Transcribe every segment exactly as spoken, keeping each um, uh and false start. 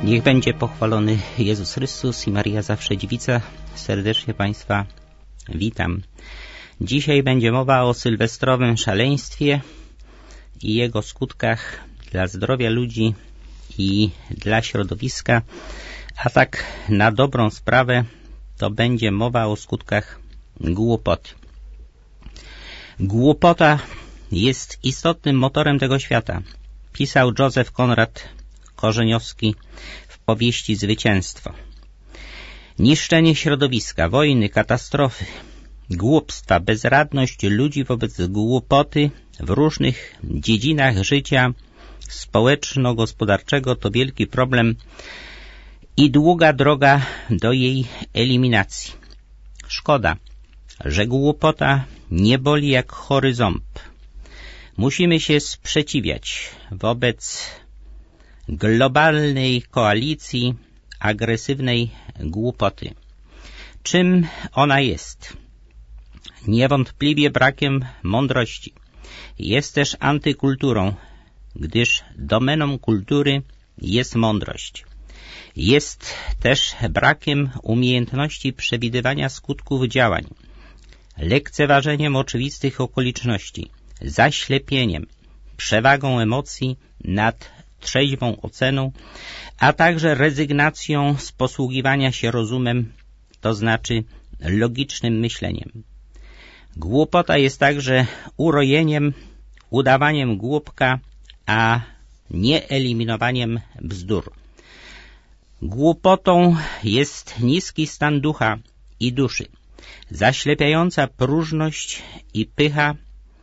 Niech będzie pochwalony Jezus Chrystus i Maria Zawsze Dziewica. Serdecznie Państwa witam. Dzisiaj będzie mowa o sylwestrowym szaleństwie i jego skutkach dla zdrowia ludzi i dla środowiska, a tak na dobrą sprawę to będzie mowa o skutkach głupoty. Głupota jest istotnym motorem tego świata, pisał Józef Konrad Korzeniowski w powieści Zwycięstwo. Niszczenie środowiska, wojny, katastrofy, głupstwa, bezradność ludzi wobec głupoty w różnych dziedzinach życia społeczno-gospodarczego to wielki problem i długa droga do jej eliminacji. Szkoda, że głupota nie boli jak chory ząb. Musimy się sprzeciwiać wobec globalnej koalicji agresywnej głupoty. Czym ona jest? Niewątpliwie brakiem mądrości. Jest też antykulturą, gdyż domeną kultury jest mądrość. Jest też brakiem umiejętności przewidywania skutków działań, lekceważeniem oczywistych okoliczności, zaślepieniem, przewagą emocji nad trzeźwą oceną, a także rezygnacją z posługiwania się rozumem, to znaczy logicznym myśleniem. Głupota jest także urojeniem, udawaniem głupka, a nie eliminowaniem bzdur. Głupotą jest niski stan ducha i duszy, zaślepiająca próżność i pycha,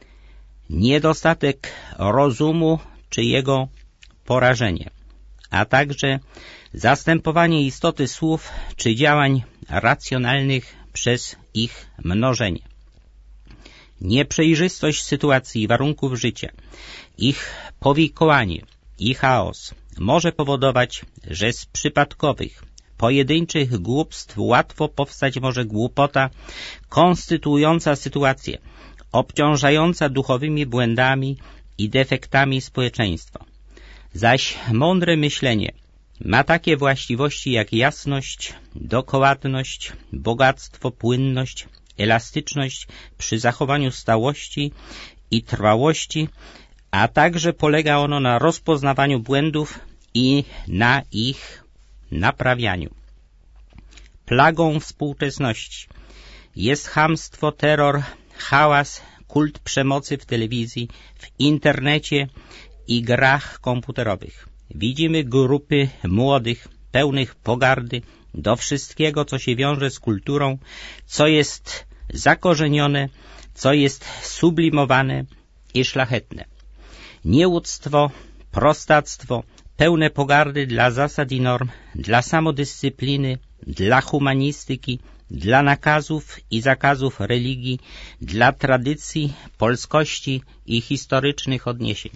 niedostatek rozumu czy jego porażenie, a także zastępowanie istoty słów czy działań racjonalnych przez ich mnożenie. Nieprzejrzystość sytuacji i warunków życia, ich powikłanie i chaos może powodować, że z przypadkowych, pojedynczych głupstw łatwo powstać może głupota konstytuująca sytuację, obciążająca duchowymi błędami i defektami społeczeństwa. Zaś mądre myślenie ma takie właściwości jak jasność, dokładność, bogactwo, płynność, elastyczność przy zachowaniu stałości i trwałości, a także polega ono na rozpoznawaniu błędów i na ich naprawianiu. Plagą współczesności jest chamstwo, terror, hałas, kult przemocy w telewizji, w internecie i grach komputerowych. Widzimy grupy młodych, pełnych pogardy do wszystkiego, co się wiąże z kulturą, co jest zakorzenione, co jest sublimowane i szlachetne. Nieuctwo, prostactwo, pełne pogardy dla zasad i norm, dla samodyscypliny, dla humanistyki, dla nakazów i zakazów religii, dla tradycji, polskości i historycznych odniesień.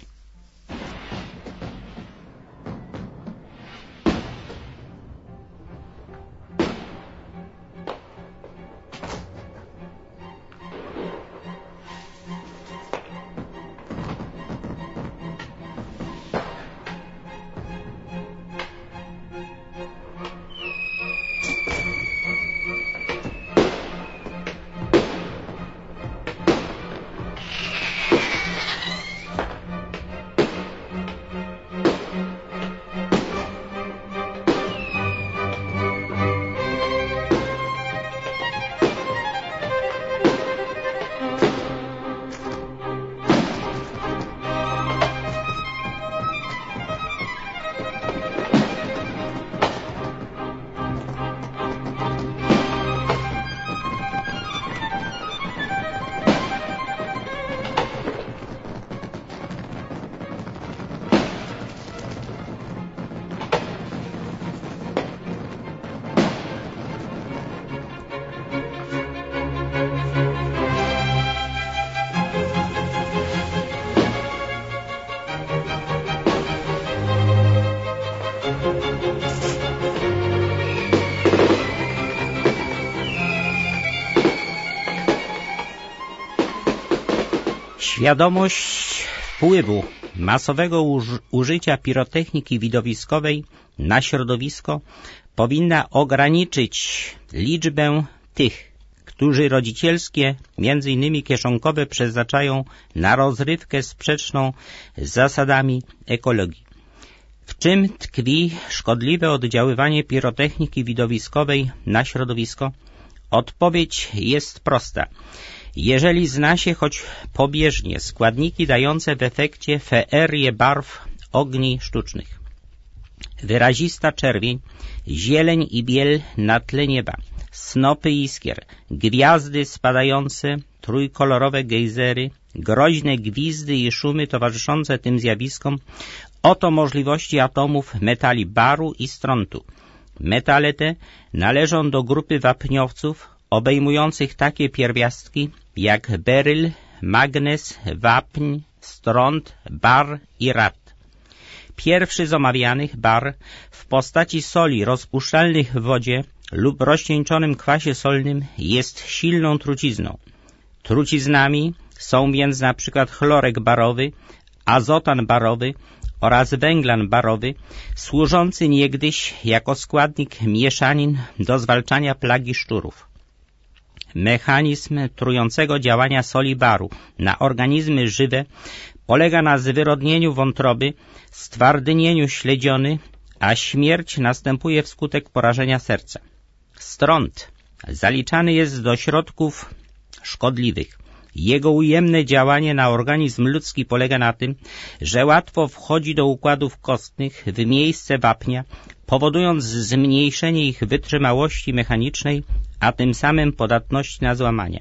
Świadomość wpływu masowego uż użycia pirotechniki widowiskowej na środowisko powinna ograniczyć liczbę tych, którzy rodzicielskie, między innymi kieszonkowe, przeznaczają na rozrywkę sprzeczną z zasadami ekologii. W czym tkwi szkodliwe oddziaływanie pirotechniki widowiskowej na środowisko? Odpowiedź jest prosta. Jeżeli zna się choć pobieżnie składniki dające w efekcie feerię barw ogni sztucznych, wyrazista czerwień, zieleń i biel na tle nieba, snopy iskier, gwiazdy spadające, trójkolorowe gejzery, groźne gwizdy i szumy towarzyszące tym zjawiskom, oto możliwości atomów metali baru i strontu. Metale te należą do grupy wapniowców obejmujących takie pierwiastki jak beryl, magnez, wapń, stront, bar i rad. Pierwszy z omawianych, bar, w postaci soli rozpuszczalnych w wodzie lub rozcieńczonym kwasie solnym jest silną trucizną. Truciznami są więc na przykład chlorek barowy, azotan barowy oraz węglan barowy, służący niegdyś jako składnik mieszanin do zwalczania plagi szczurów. Mechanizm trującego działania soli baru na organizmy żywe polega na zwyrodnieniu wątroby, stwardnieniu śledziony, a śmierć następuje wskutek porażenia serca. Stront zaliczany jest do środków szkodliwych. Jego ujemne działanie na organizm ludzki polega na tym, że łatwo wchodzi do układów kostnych w miejsce wapnia, powodując zmniejszenie ich wytrzymałości mechanicznej, a tym samym podatności na złamania.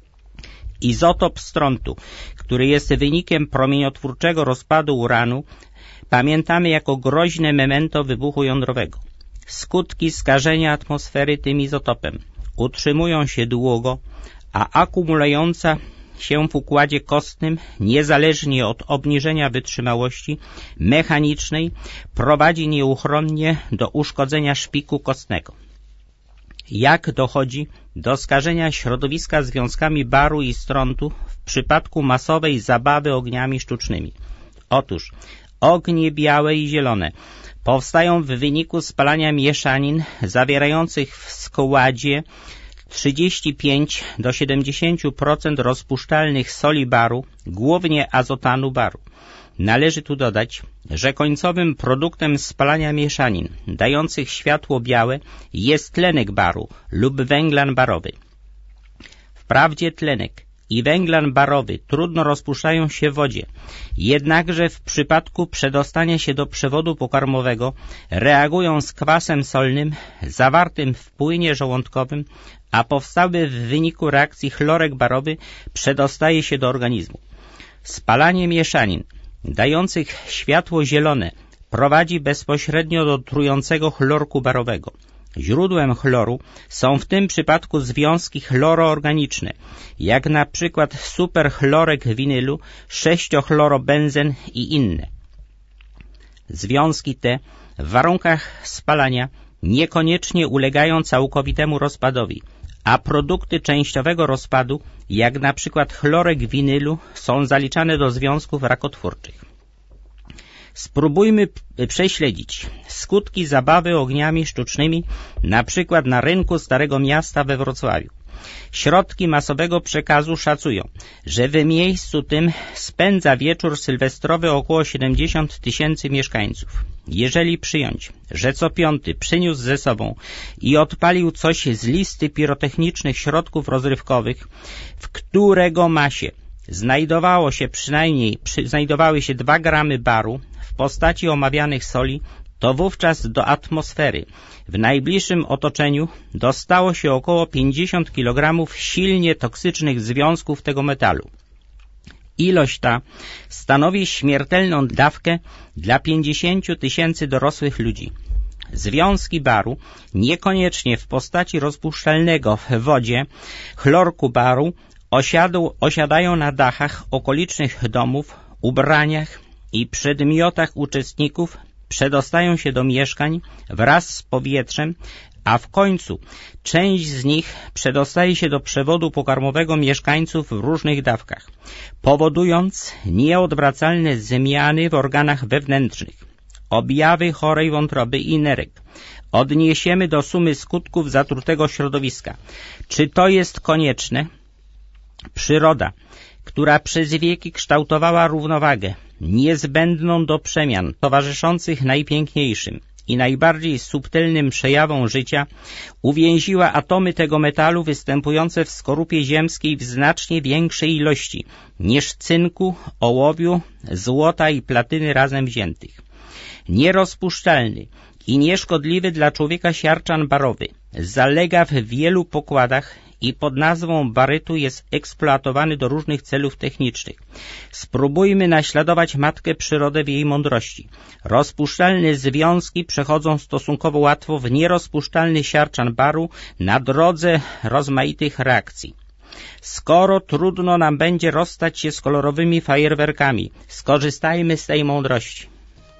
Izotop strontu, który jest wynikiem promieniotwórczego rozpadu uranu, pamiętamy jako groźne memento wybuchu jądrowego. Skutki skażenia atmosfery tym izotopem utrzymują się długo, a akumulująca się w układzie kostnym, niezależnie od obniżenia wytrzymałości mechanicznej, prowadzi nieuchronnie do uszkodzenia szpiku kostnego. Jak dochodzi do skażenia środowiska związkami baru i strontu w przypadku masowej zabawy ogniami sztucznymi? Otóż ognie białe i zielone powstają w wyniku spalania mieszanin zawierających w składzie trzydzieści pięć do siedemdziesięciu procent rozpuszczalnych soli baru, głównie azotanu baru. Należy tu dodać, że końcowym produktem spalania mieszanin dających światło białe jest tlenek baru lub węglan barowy. Wprawdzie tlenek i węglan barowy trudno rozpuszczają się w wodzie, jednakże w przypadku przedostania się do przewodu pokarmowego reagują z kwasem solnym zawartym w płynie żołądkowym, a powstały w wyniku reakcji chlorek barowy przedostaje się do organizmu. Spalanie mieszanin dających światło zielone prowadzi bezpośrednio do trującego chlorku barowego. Źródłem chloru są w tym przypadku związki chloroorganiczne, jak na przykład superchlorek winylu, sześciochlorobenzen i inne. Związki te w warunkach spalania niekoniecznie ulegają całkowitemu rozpadowi, a produkty częściowego rozpadu, jak na przykład chlorek winylu, są zaliczane do związków rakotwórczych. Spróbujmy prześledzić skutki zabawy ogniami sztucznymi, na przykład na rynku Starego Miasta we Wrocławiu. Środki masowego przekazu szacują, że w miejscu tym spędza wieczór sylwestrowy około siedemdziesiąt tysięcy mieszkańców. Jeżeli przyjąć, że co piąty przyniósł ze sobą i odpalił coś z listy pirotechnicznych środków rozrywkowych, w którego masie znajdowało się przynajmniej przy, znajdowały się dwa gramy baru w postaci omawianych soli, to wówczas do atmosfery w najbliższym otoczeniu dostało się około pięćdziesiąt kilogramów silnie toksycznych związków tego metalu. Ilość ta stanowi śmiertelną dawkę dla pięćdziesięciu tysięcy dorosłych ludzi. Związki baru, niekoniecznie w postaci rozpuszczalnego w wodzie chlorku baru, osiadł, osiadają na dachach okolicznych domów, ubraniach i przedmiotach uczestników, przedostają się do mieszkań wraz z powietrzem, a w końcu część z nich przedostaje się do przewodu pokarmowego mieszkańców w różnych dawkach, powodując nieodwracalne zmiany w organach wewnętrznych. objawy chorej wątroby i nerek odniesiemy do sumy skutków zatrutego środowiska. Czy to jest konieczne? Przyroda, która przez wieki kształtowała równowagę, niezbędną do przemian towarzyszących najpiękniejszym i najbardziej subtelnym przejawom życia, uwięziła atomy tego metalu występujące w skorupie ziemskiej w znacznie większej ilości niż cynku, ołowiu, złota i platyny razem wziętych. Nierozpuszczalny i nieszkodliwy dla człowieka siarczan barowy zalega w wielu pokładach i pod nazwą barytu jest eksploatowany do różnych celów technicznych. Spróbujmy naśladować matkę przyrodę w jej mądrości. Rozpuszczalne związki przechodzą stosunkowo łatwo w nierozpuszczalny siarczan baru na drodze rozmaitych reakcji. Skoro trudno nam będzie rozstać się z kolorowymi fajerwerkami, skorzystajmy z tej mądrości.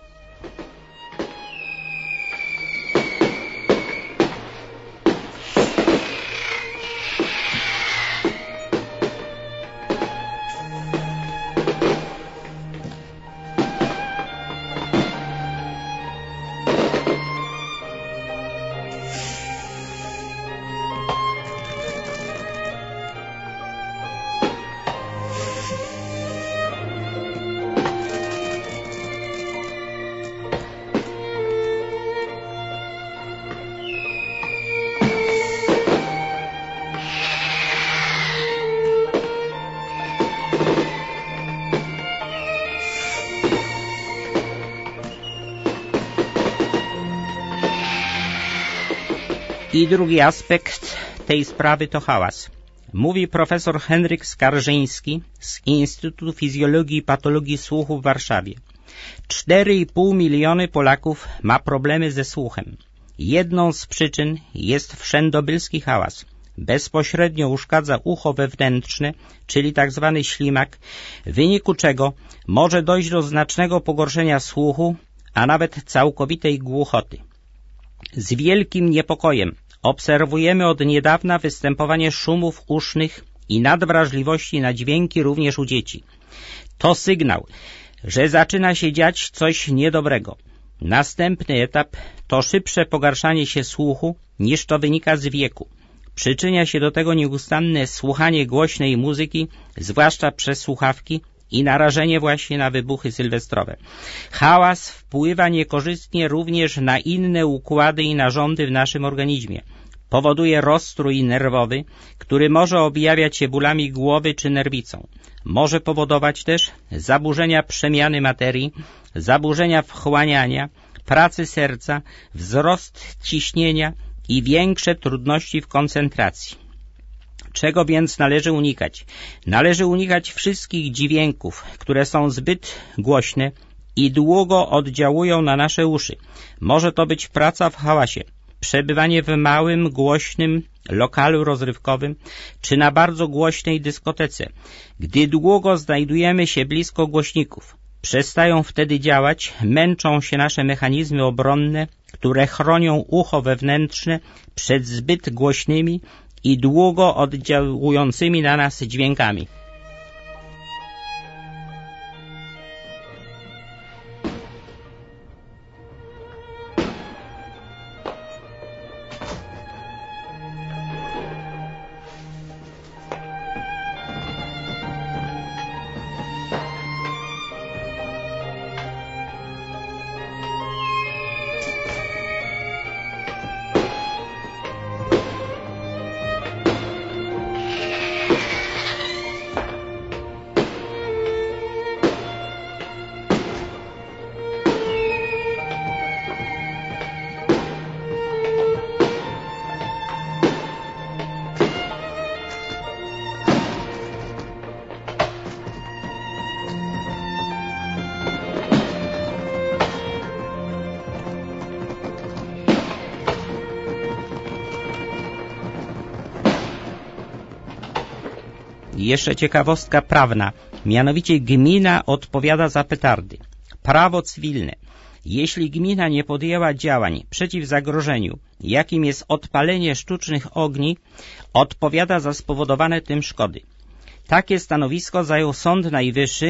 I drugi aspekt tej sprawy to hałas. Mówi profesor Henryk Skarżyński z Instytutu Fizjologii i Patologii Słuchu w Warszawie. cztery i pół miliony Polaków ma problemy ze słuchem. Jedną z przyczyn jest wszędobylski hałas. Bezpośrednio uszkadza ucho wewnętrzne, czyli tak zwany ślimak, w wyniku czego może dojść do znacznego pogorszenia słuchu, a nawet całkowitej głuchoty. Z wielkim niepokojem obserwujemy od niedawna występowanie szumów usznych i nadwrażliwości na dźwięki również u dzieci. To sygnał, że zaczyna się dziać coś niedobrego. Następny etap to szybsze pogarszanie się słuchu, niż to wynika z wieku. Przyczynia się do tego nieustanne słuchanie głośnej muzyki, zwłaszcza przez słuchawki, i narażenie właśnie na wybuchy sylwestrowe. Hałas wpływa niekorzystnie również na inne układy i narządy w naszym organizmie. Powoduje rozstrój nerwowy, który może objawiać się bólami głowy czy nerwicą. Może powodować też zaburzenia przemiany materii, zaburzenia wchłaniania, pracy serca, wzrost ciśnienia i większe trudności w koncentracji. Czego więc należy unikać? Należy unikać wszystkich dźwięków, które są zbyt głośne i długo oddziałują na nasze uszy. Może to być praca w hałasie, przebywanie w małym, głośnym lokalu rozrywkowym czy na bardzo głośnej dyskotece. Gdy długo znajdujemy się blisko głośników, przestają wtedy działać, męczą się nasze mechanizmy obronne, które chronią ucho wewnętrzne przed zbyt głośnymi i długo oddziałującymi na nas dźwiękami. Jeszcze ciekawostka prawna, mianowicie gmina odpowiada za petardy. Prawo cywilne. Jeśli gmina nie podjęła działań przeciw zagrożeniu, jakim jest odpalenie sztucznych ogni, odpowiada za spowodowane tym szkody. Takie stanowisko zajął Sąd Najwyższy w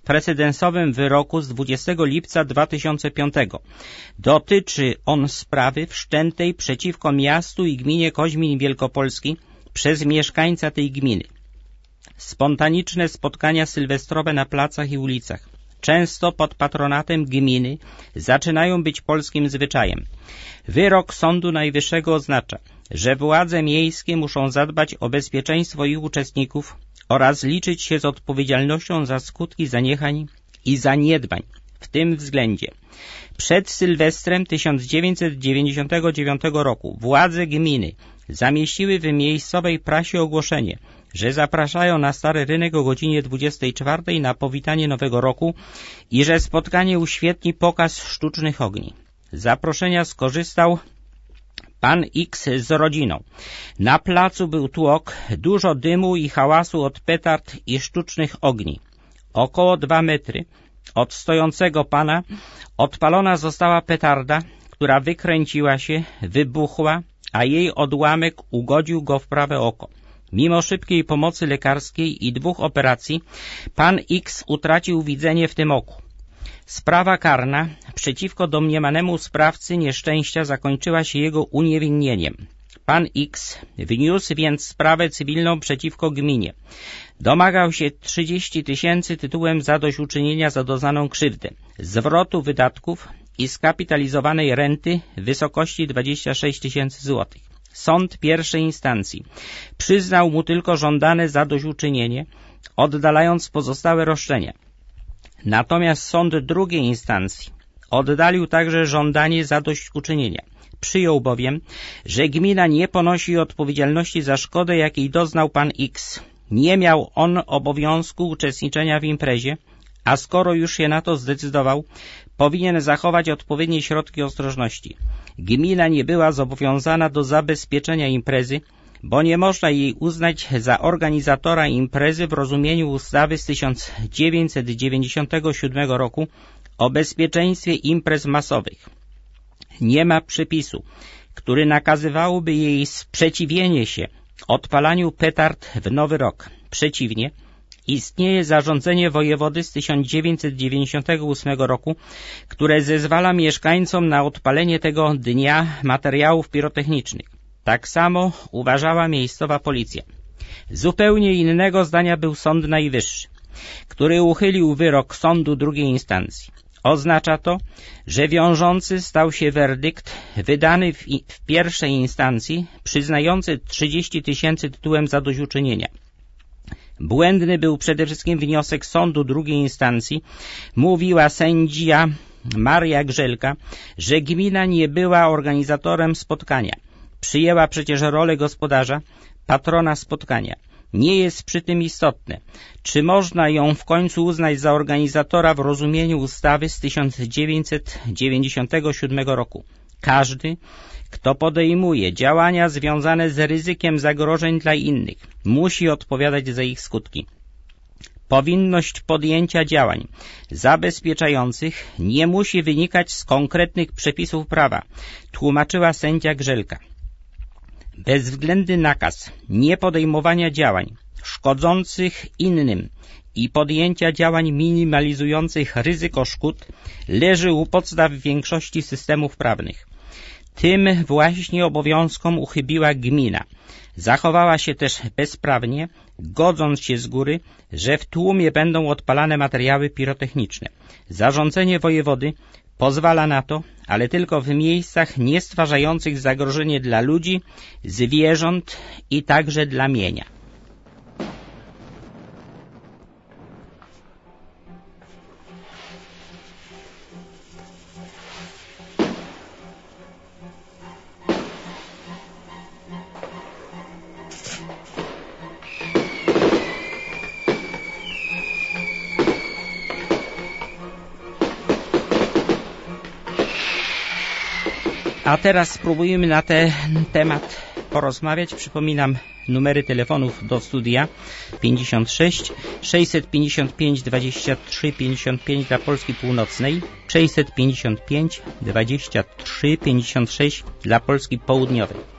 precedensowym wyroku z dwudziestego lipca dwa tysiące piątego. Dotyczy on sprawy wszczętej przeciwko miastu i gminie Koźmin Wielkopolski przez mieszkańca tej gminy. Spontaniczne spotkania sylwestrowe na placach i ulicach, często pod patronatem gminy, zaczynają być polskim zwyczajem. Wyrok Sądu Najwyższego oznacza, że władze miejskie muszą zadbać o bezpieczeństwo ich uczestników oraz liczyć się z odpowiedzialnością za skutki zaniechań i zaniedbań w tym względzie. Przed Sylwestrem tysiąc dziewięćset dziewięćdziesiątego dziewiątego roku władze gminy zamieściły w miejscowej prasie ogłoszenie, że zapraszają na Stary Rynek o godzinie dwudziestej czwartej na powitanie Nowego Roku i że spotkanie uświetni pokaz sztucznych ogni. Z zaproszenia skorzystał pan X z rodziną. Na placu był tłok, dużo dymu i hałasu od petard i sztucznych ogni. Około dwa metry od stojącego pana odpalona została petarda, która wykręciła się, wybuchła, a jej odłamek ugodził go w prawe oko. Mimo szybkiej pomocy lekarskiej i dwóch operacji, pan X utracił widzenie w tym oku. Sprawa karna przeciwko domniemanemu sprawcy nieszczęścia zakończyła się jego uniewinnieniem. Pan X wniósł więc sprawę cywilną przeciwko gminie. Domagał się trzydzieści tysięcy tytułem zadośćuczynienia za doznaną krzywdę, zwrotu wydatków i skapitalizowanej renty w wysokości dwadzieścia sześć tysięcy złotych. Sąd pierwszej instancji przyznał mu tylko żądane zadośćuczynienie, oddalając pozostałe roszczenia. Natomiast sąd drugiej instancji oddalił także żądanie zadośćuczynienia. Przyjął bowiem, że gmina nie ponosi odpowiedzialności za szkodę, jakiej doznał pan X. Nie miał on obowiązku uczestniczenia w imprezie, a skoro już się na to zdecydował, powinien zachować odpowiednie środki ostrożności. Gmina nie była zobowiązana do zabezpieczenia imprezy, bo nie można jej uznać za organizatora imprezy w rozumieniu ustawy z tysiąc dziewięćset dziewięćdziesiątego siódmego roku o bezpieczeństwie imprez masowych. Nie ma przepisu, który nakazywałoby jej sprzeciwienie się odpalaniu petard w Nowy Rok. Przeciwnie, istnieje zarządzenie wojewody z tysiąc dziewięćset dziewięćdziesiątego ósmego roku, które zezwala mieszkańcom na odpalenie tego dnia materiałów pirotechnicznych. Tak samo uważała miejscowa policja. Zupełnie innego zdania był Sąd Najwyższy, który uchylił wyrok sądu drugiej instancji. Oznacza to, że wiążący stał się werdykt wydany w, w pierwszej instancji przyznający trzydzieści tysięcy tytułem zadośćuczynienia. Błędny był przede wszystkim wniosek sądu drugiej instancji. Mówiła sędzia Maria Grzelka, że gmina nie była organizatorem spotkania. Przyjęła przecież rolę gospodarza, patrona spotkania. Nie jest przy tym istotne, czy można ją w końcu uznać za organizatora w rozumieniu ustawy z tysiąc dziewięćset dziewięćdziesiątego siódmego roku. Każdy, kto podejmuje działania związane z ryzykiem zagrożeń dla innych, musi odpowiadać za ich skutki. Powinność podjęcia działań zabezpieczających nie musi wynikać z konkretnych przepisów prawa, tłumaczyła sędzia Grzelka. Bezwzględny nakaz niepodejmowania działań szkodzących innym i podjęcia działań minimalizujących ryzyko szkód leży u podstaw większości systemów prawnych. Tym właśnie obowiązkom uchybiła gmina. Zachowała się też bezprawnie, godząc się z góry, że w tłumie będą odpalane materiały pirotechniczne. Zarządzenie wojewody pozwala na to, ale tylko w miejscach nie stwarzających zagrożenia dla ludzi, zwierząt i także dla mienia. A teraz spróbujemy na ten temat porozmawiać. Przypominam numery telefonów do studia pięćdziesiąt sześć sześćset pięćdziesiąt pięć dwadzieścia trzy pięćdziesiąt pięć dla Polski Północnej, sześćset pięćdziesiąt pięć dwadzieścia trzy pięćdziesiąt sześć dla Polski Południowej.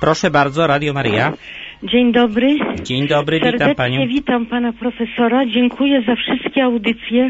Proszę bardzo, Radio Maryja. Dzień dobry. Dzień dobry, witam Serdecznie panią. witam pana profesora. Dziękuję za wszystkie audycje.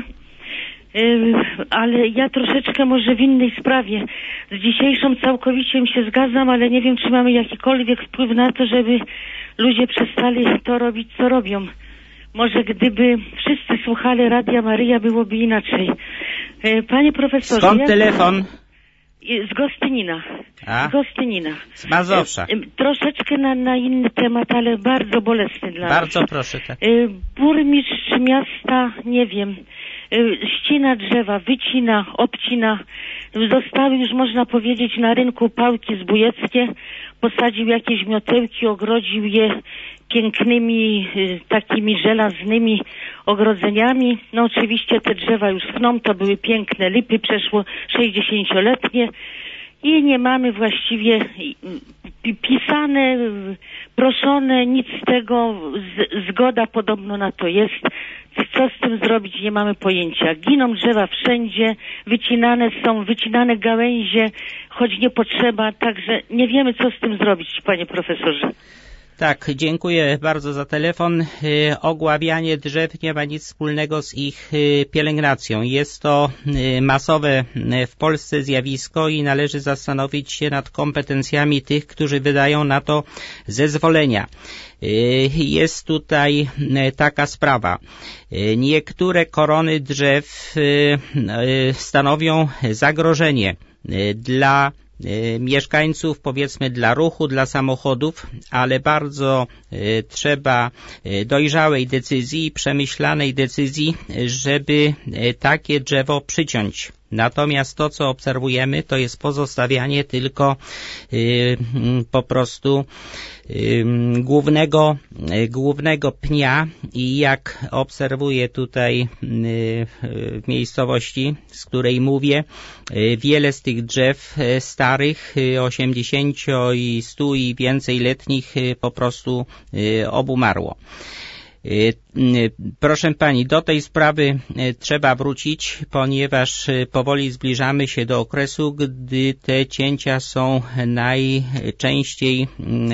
Ale ja troszeczkę może w innej sprawie. Z dzisiejszą całkowicie się zgadzam, ale nie wiem, czy mamy jakikolwiek wpływ na to, żeby ludzie przestali to robić, co robią. Może gdyby wszyscy słuchali Radia Maryja, byłoby inaczej. Panie profesorze... Skąd ja... telefon? Z Gostynina. A? Z Gostynina. Z Mazowsza. Troszeczkę na, na inny temat, ale bardzo bolesny dla nas. Bardzo proszę, tak. Burmistrz miasta, nie wiem, ścina drzewa, wycina, obcina. Zostały już, można powiedzieć, na rynku pałki zbójeckie. Posadził jakieś miotełki, ogrodził je pięknymi, takimi żelaznymi ogrodzeniami. No oczywiście te drzewa już schną, to były piękne lipy, przeszło sześćdziesięcioletnie i nie mamy właściwie pisane, proszone, nic z tego, z, zgoda podobno na to jest. Co z tym zrobić, nie mamy pojęcia. Giną drzewa wszędzie, wycinane są, wycinane gałęzie, choć nie potrzeba, także nie wiemy, co z tym zrobić, panie profesorze. Tak, dziękuję bardzo za telefon. Y, ogławianie drzew nie ma nic wspólnego z ich y, pielęgnacją. Jest to y, masowe y, w Polsce zjawisko i należy zastanowić się nad kompetencjami tych, którzy wydają na to zezwolenia. Y, jest tutaj y, taka sprawa. Y, niektóre korony drzew y, y, stanowią zagrożenie y, dla mieszkańców, powiedzmy dla ruchu, dla samochodów, ale bardzo y, trzeba y, dojrzałej decyzji, przemyślanej decyzji, żeby y, takie drzewo przyciąć. Natomiast to, co obserwujemy, to jest pozostawianie tylko y, po prostu y, głównego, y, głównego pnia i jak obserwuję tutaj y, w miejscowości, z której mówię, y, wiele z tych drzew y, starych, y, osiemdziesięcio i stu i więcej letnich y, po prostu y, obumarło. Proszę pani, do tej sprawy trzeba wrócić, ponieważ powoli zbliżamy się do okresu, gdy te cięcia są najczęściej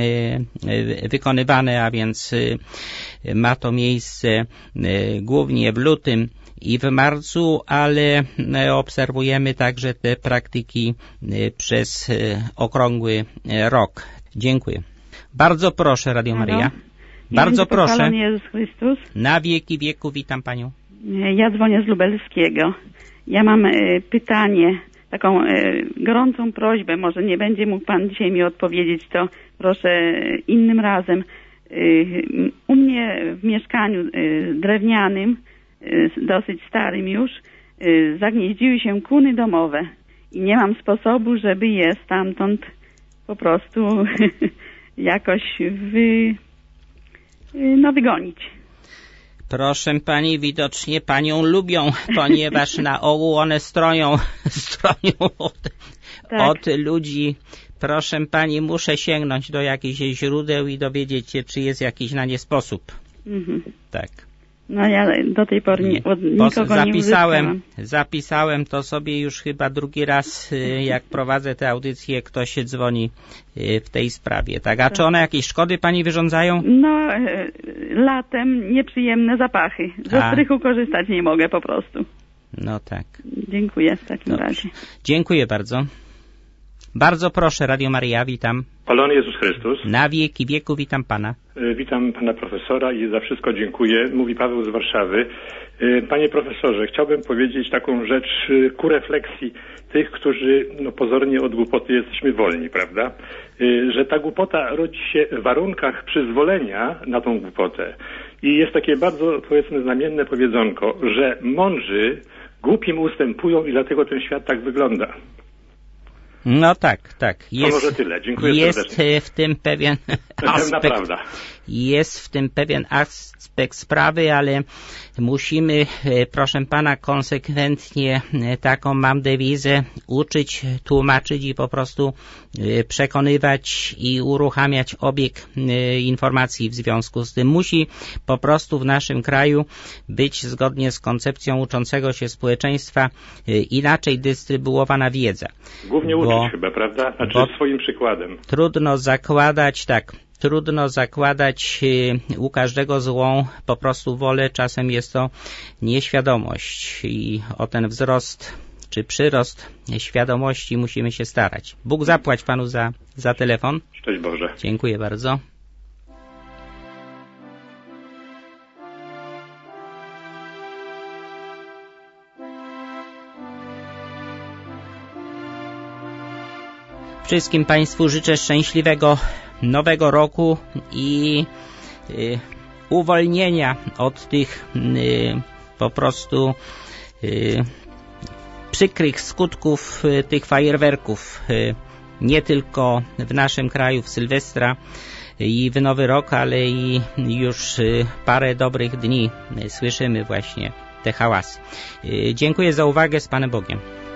wykonywane, a więc ma to miejsce głównie w lutym i w marcu, ale obserwujemy także te praktyki przez okrągły rok. Dziękuję. Bardzo proszę, Radio Maryja. Bardzo proszę. Jezus Chrystus. Na wieki wieku witam panią. Ja dzwonię z Lubelskiego. Ja mam y, pytanie, taką y, gorącą prośbę. Może nie będzie mógł pan dzisiaj mi odpowiedzieć, to proszę innym razem. Y, u mnie w mieszkaniu y, drewnianym, y, dosyć starym już, y, zagnieździły się kuny domowe. I nie mam sposobu, żeby je stamtąd po prostu jakoś wy... no wygonić. Proszę pani, widocznie panią lubią, ponieważ na ogół one stroją, stroją od, tak. od ludzi. Proszę pani, muszę sięgnąć do jakichś źródeł i dowiedzieć się, czy jest jakiś na nie sposób. Mhm. Tak. No ja do tej pory nie, od nikogo zapisałem, nie uzyskałam. Zapisałem to sobie już chyba drugi raz, jak prowadzę te audycje, ktoś się dzwoni w tej sprawie. Tak, a tak. Czy one jakieś szkody pani wyrządzają? No, latem nieprzyjemne zapachy. Ze a. strychu korzystać nie mogę po prostu. No tak. Dziękuję w takim Dobrze. razie. Dziękuję bardzo. Bardzo proszę, Radio Maryja, witam. Chwalony Jezus Chrystus. Na wieki wieku witam pana. Witam pana profesora i za wszystko dziękuję. Mówi Paweł z Warszawy. Panie profesorze, chciałbym powiedzieć taką rzecz ku refleksji tych, którzy no, pozornie od głupoty jesteśmy wolni, prawda? Że ta głupota rodzi się w warunkach przyzwolenia na tą głupotę. I jest takie bardzo, powiedzmy, znamienne powiedzonko, że mądrzy głupim ustępują i dlatego ten świat tak wygląda. No tak, tak. Jest, to może tyle. Dziękuję jest serdecznie. Jest w tym pewien aspekt, jest w tym pewien aspekt sprawy, ale musimy, proszę pana, konsekwentnie taką mam dewizę uczyć, tłumaczyć i po prostu przekonywać i uruchamiać obieg informacji w związku z tym. Musi po prostu w naszym kraju być zgodnie z koncepcją uczącego się społeczeństwa inaczej dystrybuowana wiedza. Głównie bo, uczyć chyba, prawda? Znaczy swoim przykładem. Trudno zakładać, tak, trudno zakładać u każdego złą po prostu wolę, czasem jest to nieświadomość i o ten wzrost czy przyrost świadomości musimy się starać. Bóg zapłać Panu za, za telefon. Szczęść Boże. Dziękuję bardzo. Wszystkim Państwu życzę szczęśliwego nowego roku i y, uwolnienia od tych y, po prostu y, przykrych skutków y, tych fajerwerków. Y, nie tylko w naszym kraju w Sylwestra i w Nowy Rok, ale i już y, parę dobrych dni y, słyszymy właśnie te hałasy. Y, dziękuję za uwagę. Z Panem Bogiem.